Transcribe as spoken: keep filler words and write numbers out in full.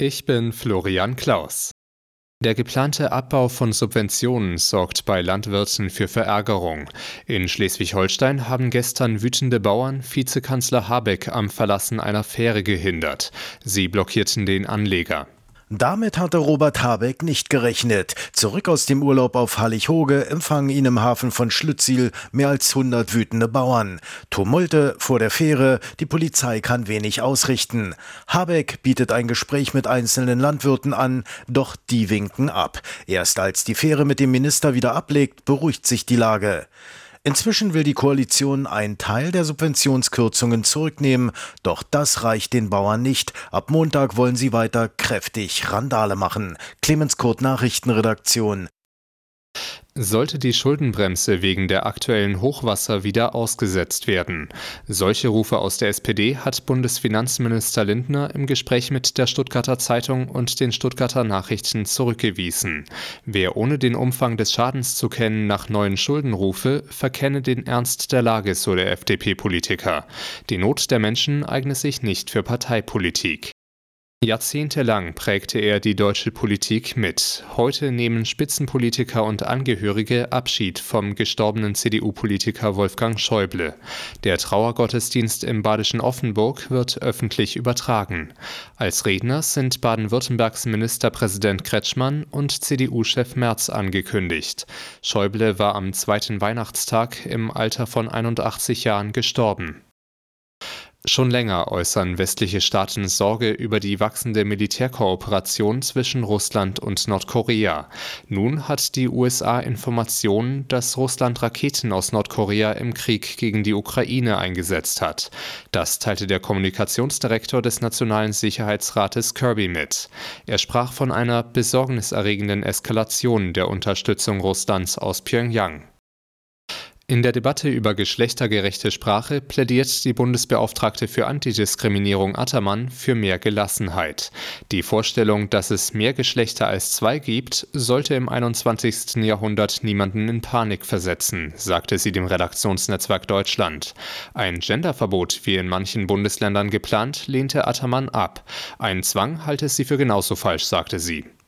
Ich bin Florian Klaus. Der geplante Abbau von Subventionen sorgt bei Landwirten für Verärgerung. In Schleswig-Holstein haben gestern wütende Bauern Vizekanzler Habeck am Verlassen einer Fähre gehindert. Sie blockierten den Anleger. Damit hatte Robert Habeck nicht gerechnet. Zurück aus dem Urlaub auf Hallig-Hoge empfangen ihn im Hafen von Schlüttsiel mehr als hundert wütende Bauern. Tumulte vor der Fähre, die Polizei kann wenig ausrichten. Habeck bietet ein Gespräch mit einzelnen Landwirten an, doch die winken ab. Erst als die Fähre mit dem Minister wieder ablegt, beruhigt sich die Lage. Inzwischen will die Koalition einen Teil der Subventionskürzungen zurücknehmen, doch das reicht den Bauern nicht. Ab Montag wollen sie weiter kräftig Randale machen. Clemens Kurt, Nachrichtenredaktion. Sollte die Schuldenbremse wegen der aktuellen Hochwasser wieder ausgesetzt werden? Solche Rufe aus der S P D hat Bundesfinanzminister Lindner im Gespräch mit der Stuttgarter Zeitung und den Stuttgarter Nachrichten zurückgewiesen. Wer ohne den Umfang des Schadens zu kennen nach neuen Schulden rufe, verkenne den Ernst der Lage, so der F D P-Politiker. Die Not der Menschen eigne sich nicht für Parteipolitik. Jahrzehntelang prägte er die deutsche Politik mit. Heute nehmen Spitzenpolitiker und Angehörige Abschied vom gestorbenen C D U-Politiker Wolfgang Schäuble. Der Trauergottesdienst im badischen Offenburg wird öffentlich übertragen. Als Redner sind Baden-Württembergs Ministerpräsident Kretschmann und C D U-Chef Merz angekündigt. Schäuble war am zweiten Weihnachtstag im Alter von einundachtzig Jahren gestorben. Schon länger äußern westliche Staaten Sorge über die wachsende Militärkooperation zwischen Russland und Nordkorea. Nun hat die U S A Informationen, dass Russland Raketen aus Nordkorea im Krieg gegen die Ukraine eingesetzt hat. Das teilte der Kommunikationsdirektor des Nationalen Sicherheitsrates Kirby mit. Er sprach von einer besorgniserregenden Eskalation der Unterstützung Russlands aus Pjöngjang. In der Debatte über geschlechtergerechte Sprache plädiert die Bundesbeauftragte für Antidiskriminierung Attermann für mehr Gelassenheit. Die Vorstellung, dass es mehr Geschlechter als zwei gibt, sollte im einundzwanzigsten Jahrhundert niemanden in Panik versetzen, sagte sie dem Redaktionsnetzwerk Deutschland. Ein Genderverbot, wie in manchen Bundesländern geplant, lehnte Attermann ab. Ein Zwang halte sie für genauso falsch, sagte sie.